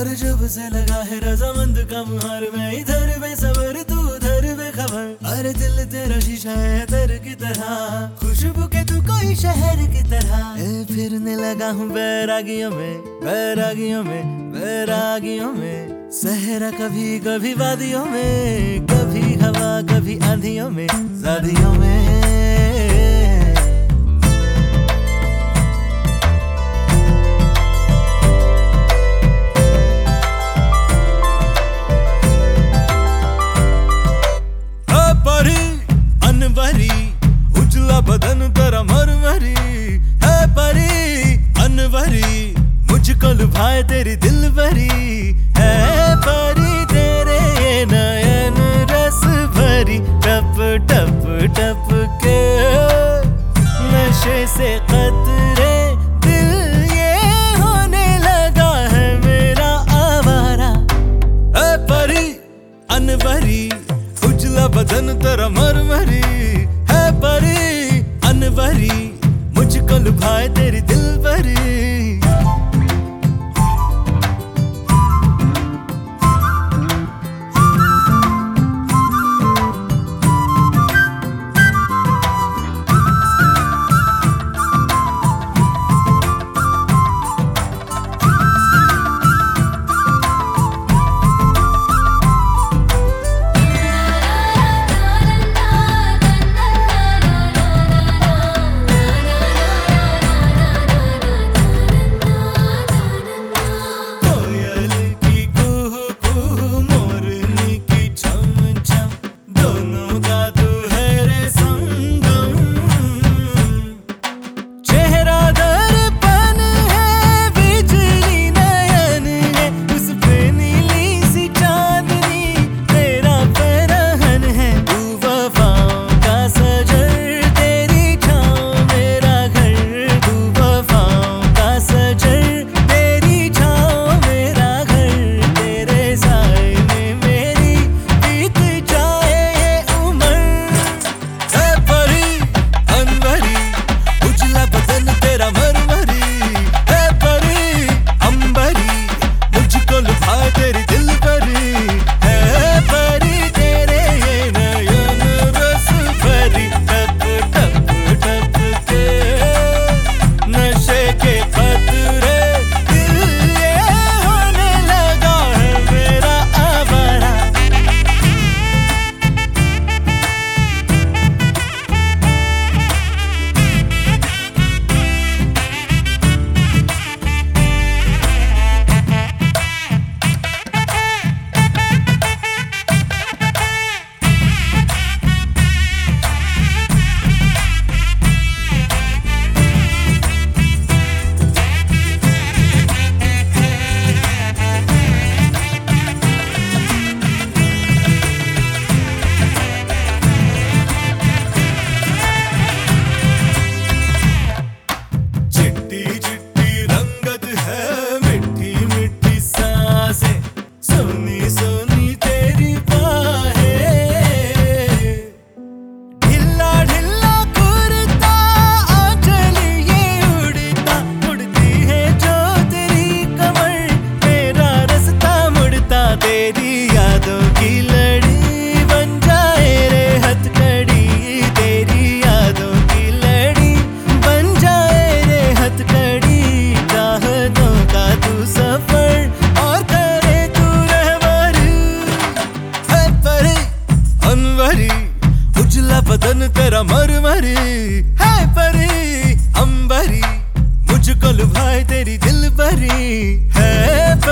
और जब से लगा है रजामंद का मुहार, मैं इधर बेसबर तू उधर बेखबर। अरे दिल तेरा शीशा है दर की तरह, खुशबू के तू कोई शहर की तरह। फिरने लगा हूँ बैरागियों में, बैरागियों में, बैरागियों में। सहरा कभी कभी वादियों में, कभी हवा कभी आंधियों में, शादियों में। उजला बदन तेरा मरमरी है, परी अनवरी मुझको लुभाए तेरी दिल भरी है। परी तेरे ये नयन रस भरी, टप टप टप के नशे से कतरे दिल ये होने लगा है मेरा आवारा। है परी अनवरी उजला बदन तेरा मरमरी है, परी अनवरी मुझको लुभाए तेरी दिल भरी। उजला बदन तेरा मरमरी है, परी अंबरी मुझको लुभाए तेरी दिल भरी है।